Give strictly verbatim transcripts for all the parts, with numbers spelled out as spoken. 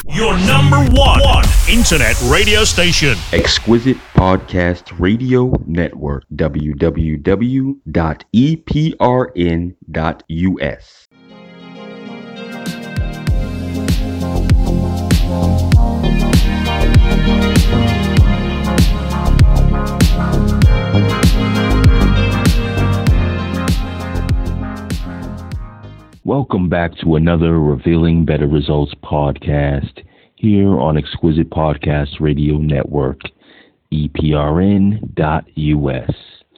Your number one, one internet radio station. Exquisite Podcast Radio Network. w w w dot e p r n dot u s. Welcome back to another Revealing Better Results podcast here on Exquisite Podcast Radio Network, e p r n dot u s.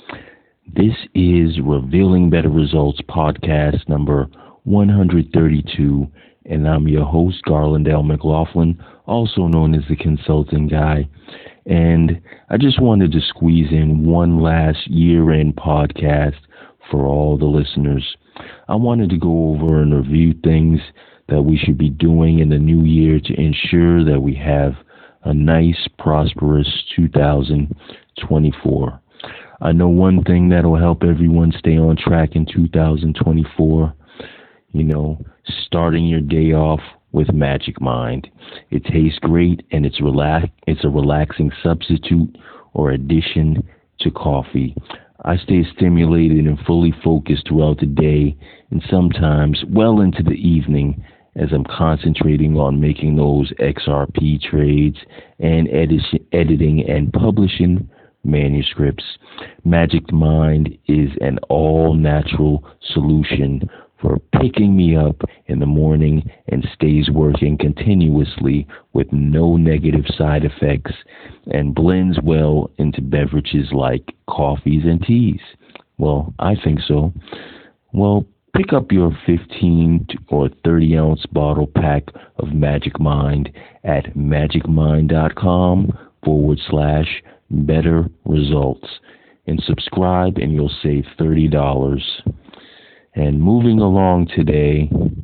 This is Revealing Better Results podcast number one hundred thirty-two, and I'm your host, Garland L. McLaughlin, also known as the Consulting Guy. And I just wanted to squeeze in one last year-end podcast for all the listeners. I wanted to go over and review things that we should be doing in the new year to ensure that we have a nice, prosperous two thousand twenty-four. I know one thing that will help everyone stay on track in two thousand twenty-four, you know, starting your day off with Magic Mind. It tastes great, and it's relax. It's a relaxing substitute or addition to coffee. I stay stimulated and fully focused throughout the day and sometimes well into the evening as I'm concentrating on making those X R P trades and edit- editing and publishing manuscripts. Magic Mind is an all-natural solution for picking me up in the morning and stays working continuously with no negative side effects and blends well into beverages like coffees and teas. Well, I think so. Well, pick up your fifteen or thirty ounce bottle pack of Magic Mind at magicmind.com forward slash better results and subscribe, and you'll save thirty dollars. And moving along today,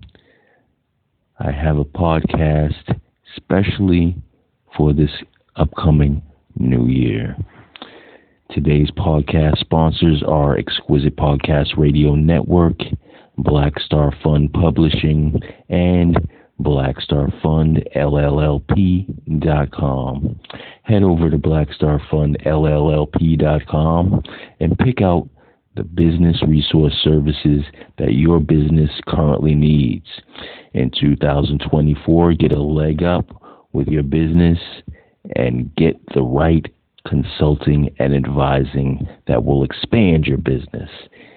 I have a podcast especially for this upcoming new year. Today's podcast sponsors are Exquisite Podcast Radio Network, Black Star Fund Publishing, and Black Star Fund L L L P dot com. Head over to Black Star Fund L L L P dot com and pick out the business resource services that your business currently needs. In two thousand twenty-four, get a leg up with your business and get the right consulting and advising that will expand your business.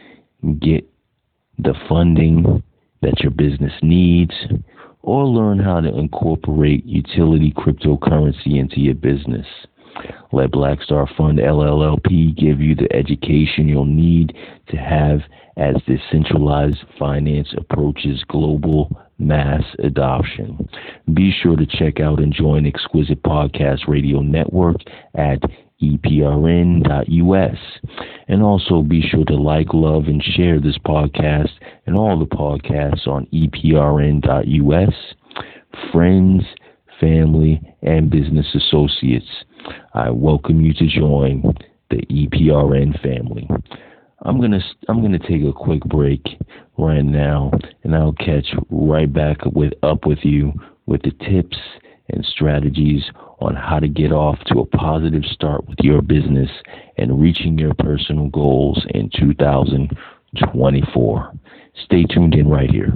Get the funding that your business needs, or learn how to incorporate utility cryptocurrency into your business. Let Black Star Fund L L L P give you the education you'll need to have as decentralized finance approaches global mass adoption. Be sure to check out and join Exquisite Podcast Radio Network at e p r n dot u s. And also be sure to like, love, and share this podcast and all the podcasts on e p r n dot u s. Friends, family, and business associates, I welcome you to join the E P R N family. I'm gonna I'm gonna take a quick break right now, and I'll catch right back with up with you with the tips and strategies on how to get off to a positive start with your business and reaching your personal goals in two thousand twenty-four. Stay tuned in right here.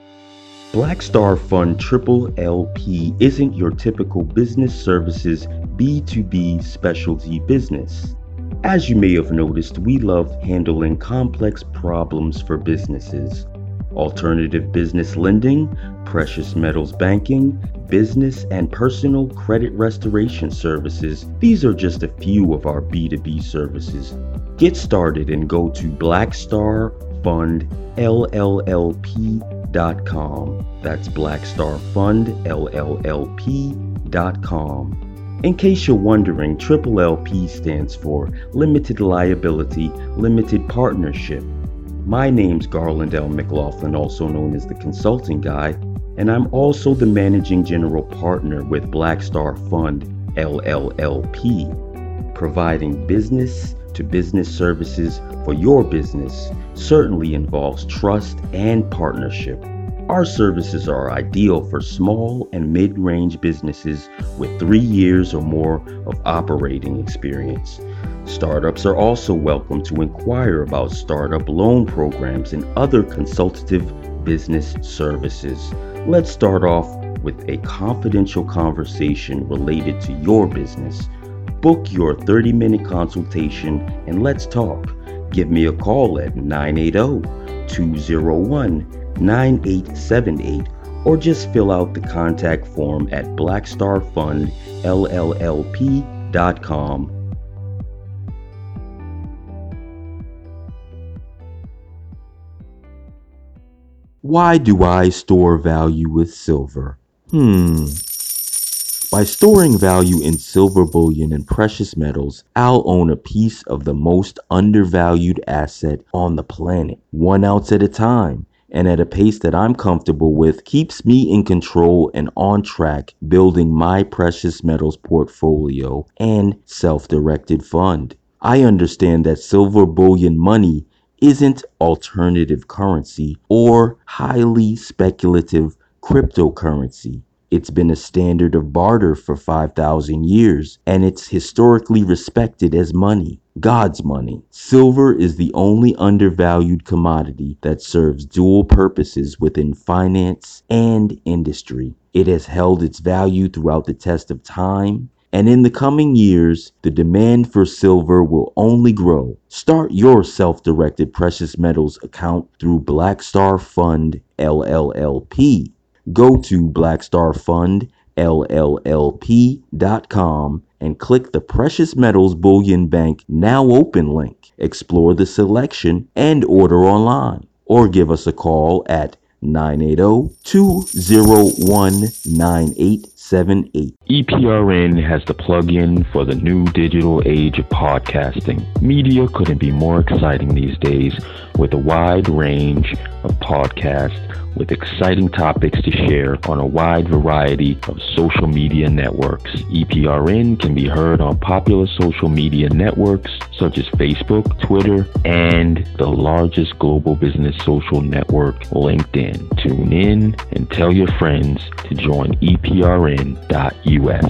Black Star Fund Triple L P isn't your typical business services B two B specialty business. As you may have noticed, we love handling complex problems for businesses. Alternative business lending, precious metals banking, business and personal credit restoration services. These are just a few of our B two B services. Get started and go to black star fund L L L P dot com. That's black star fund L L L P dot com. In case you're wondering, Triple L P stands for Limited Liability, Limited Partnership. My name's Garland L. McLaughlin, also known as the Consulting Guy, and I'm also the Managing General Partner with Black Star Fund L L L P, providing business-to-business services for your business certainly involves trust and partnership. Our services are ideal for small and mid-range businesses with three years or more of operating experience. Startups are also welcome to inquire about startup loan programs and other consultative business services. Let's start off with a confidential conversation related to your business. Book your thirty-minute consultation and let's talk. Give me a call at nine eight zero, two zero one, nine eight seven eight or just fill out the contact form at black star fund L L L P dot com. Why do I store value with silver? Hmm. By storing value in silver bullion and precious metals, I'll own a piece of the most undervalued asset on the planet, one ounce at a time, and at a pace that I'm comfortable with, keeps me in control and on track building my precious metals portfolio and self-directed fund. I understand that silver bullion money isn't alternative currency or highly speculative cryptocurrency. It's been a standard of barter for five thousand years, and it's historically respected as money, God's money. Silver is the only undervalued commodity that serves dual purposes within finance and industry. It has held its value throughout the test of time, and in the coming years, the demand for silver will only grow. Start your self-directed precious metals account through Black Star Fund L L L P. Go to black star fund L L L P dot com and click the Precious Metals Bullion Bank Now Open link. Explore the selection and order online. Or give us a call at nine eight zero, two zero one, nine eight seven eight. E P R N has the plug-in for the new digital age of podcasting. Media couldn't be more exciting these days with a wide range of podcasts with exciting topics to share on a wide variety of social media networks. E P R N can be heard on popular social media networks such as Facebook, Twitter, and the largest global business social network, LinkedIn. Tune in and tell your friends to join E P R N dot U S.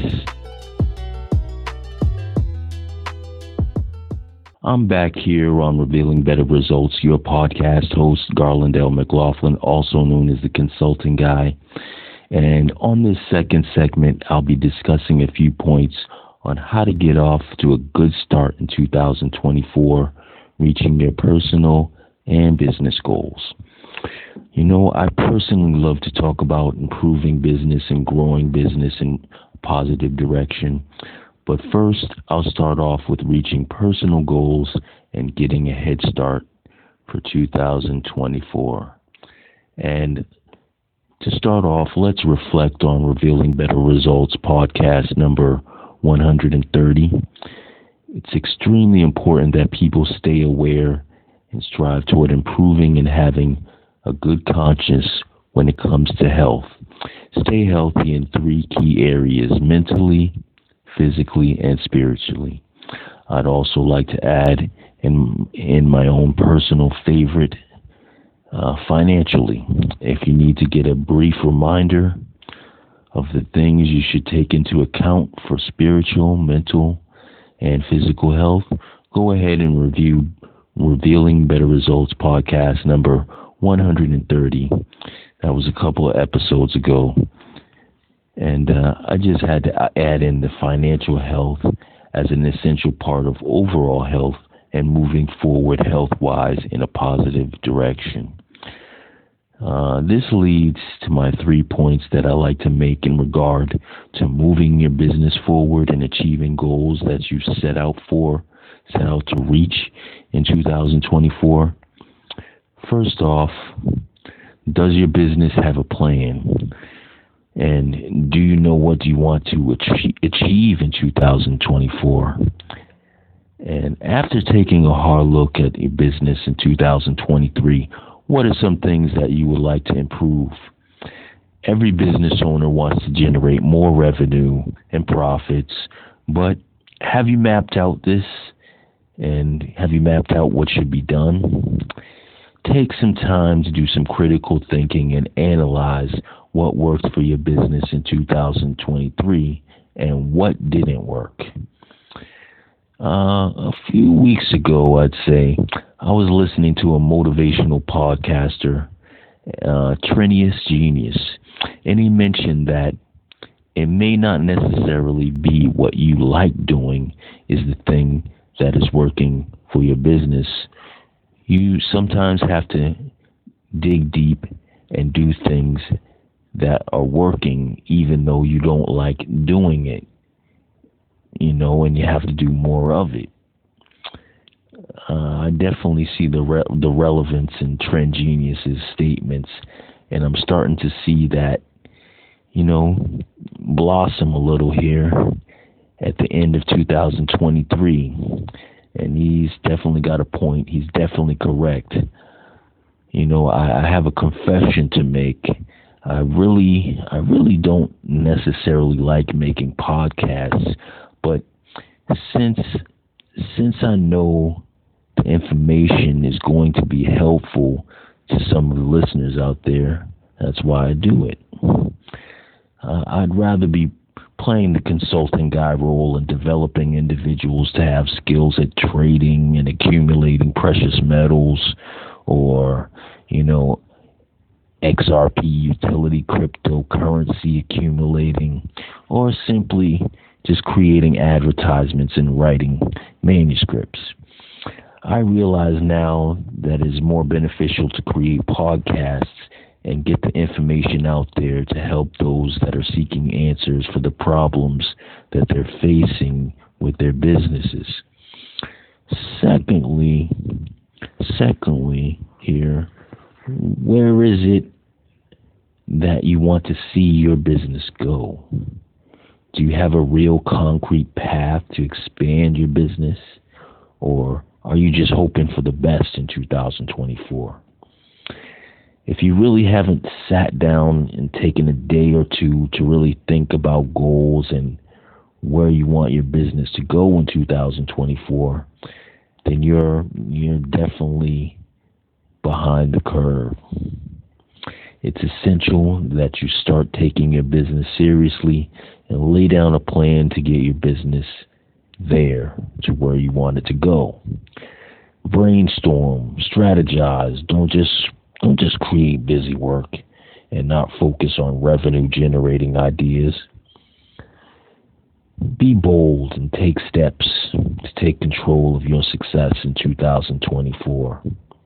I'm back here on Revealing Better Results, your podcast host, Garland L. McLaughlin, also known as the Consulting Guy. And on this second segment, I'll be discussing a few points on how to get off to a good start in two thousand twenty-four, reaching your personal and business goals. You know, I personally love to talk about improving business and growing business in a positive direction. But first, I'll start off with reaching personal goals and getting a head start for two thousand twenty-four. And to start off, let's reflect on Revealing Better Results podcast number one hundred thirty. It's extremely important that people stay aware and strive toward improving and having a good conscience when it comes to health. Stay healthy in three key areas: mentally, physically, and spiritually. I'd also like to add in in my own personal favorite, uh, financially. If you need to get a brief reminder of the things you should take into account for spiritual, mental, and physical health, go ahead and review Revealing Better Results podcast number one hundred thirty. That was a couple of episodes ago. And uh, I just had to add in the financial health as an essential part of overall health and moving forward health-wise in a positive direction. Uh, this leads to my three points that I like to make in regard to moving your business forward and achieving goals that you set out for, set out to reach in two thousand twenty-four. First off, does your business have a plan? And do you know what you want to achieve in two thousand twenty-four? And after taking a hard look at your business in two thousand twenty-three, what are some things that you would like to improve? Every business owner wants to generate more revenue and profits, but have you mapped out this? And have you mapped out what should be done? take some time to do some critical thinking and analyze what worked for your business in two thousand twenty-three and what didn't work. Uh, a few weeks ago, I'd say, I was listening to a motivational podcaster, uh, Trinius Genius, and he mentioned that it may not necessarily be what you like doing is the thing that is working for your business. You sometimes have to dig deep and do things that are working even though you don't like doing it, you know, and you have to do more of it. Uh, I definitely see the re- the relevance in Trend Genius's statements, and I'm starting to see that, you know, blossom a little here at the end of two thousand twenty-three. And he's definitely got a point. He's definitely correct. You know, I, I have a confession to make. I really, I really don't necessarily like making podcasts, but since, since I know the information is going to be helpful to some of the listeners out there, that's why I do it. Uh, I'd rather be playing the consulting guy role and developing individuals to have skills at trading and accumulating precious metals, or, you know, X R P utility cryptocurrency accumulating, or simply just creating advertisements and writing manuscripts. I realize now that it's more beneficial to create podcasts and get the information out there to help those that are seeking answers for the problems that they're facing with their businesses. Secondly, secondly here, where is it that you want to see your business go? Do you have a real concrete path to expand your business, or are you just hoping for the best in two thousand twenty-four? If you really haven't sat down and taken a day or two to really think about goals and where you want your business to go in two thousand twenty-four, then you're you're definitely behind the curve. It's essential that you start taking your business seriously and lay down a plan to get your business there to where you want it to go. Brainstorm, strategize, don't just Don't just create busy work and not focus on revenue generating ideas. Be bold and take steps to take control of your success in two thousand twenty-four.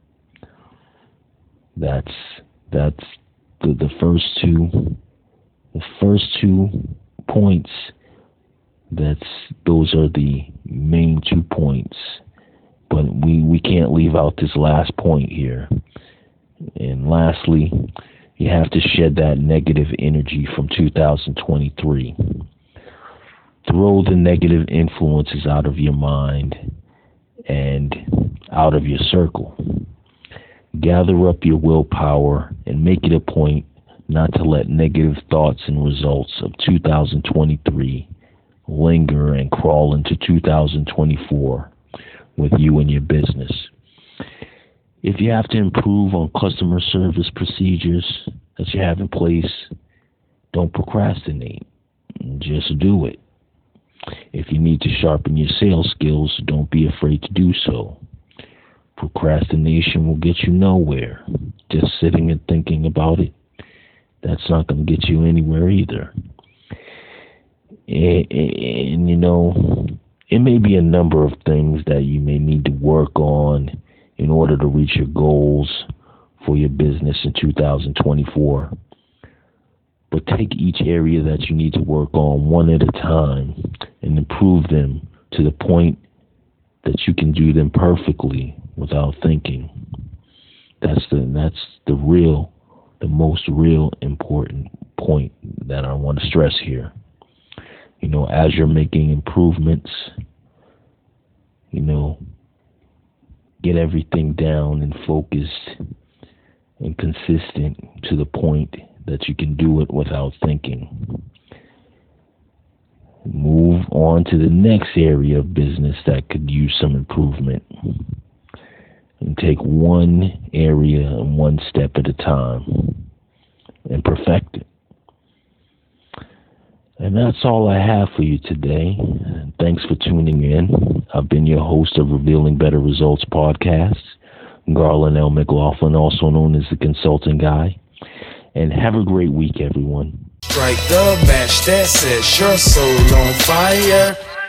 That's that's the, the first two the first two points. That's those are the main two points. But we, we can't leave out this last point here. And lastly, you have to shed that negative energy from two thousand twenty-three. Throw the negative influences out of your mind and out of your circle. Gather up your willpower and make it a point not to let negative thoughts and results of two thousand twenty-three linger and crawl into two thousand twenty-four with you and your business. If you have to improve on customer service procedures that you have in place, don't procrastinate. Just do it. If you need to sharpen your sales skills, don't be afraid to do so. Procrastination will get you nowhere. Just sitting and thinking about it, that's not going to get you anywhere either. And, and, you know, it may be a number of things that you may need to work on in order to reach your goals for your business in two thousand twenty-four. But take each area that you need to work on one at a time and improve them to the point that you can do them perfectly without thinking. That's the that's the real, the most real important point that I want to stress here. You know, as you're making improvements, you know, get everything down and focused and consistent to the point that you can do it without thinking. Move on to the next area of business that could use some improvement. and take one area and one step at a time and perfect it. And that's all I have for you today. Thanks for tuning in. I've been your host of Revealing Better Results podcast, Garland L. McLaughlin, also known as the Consulting Guy. And have a great week, everyone. Strike the match that sets your soul on fire.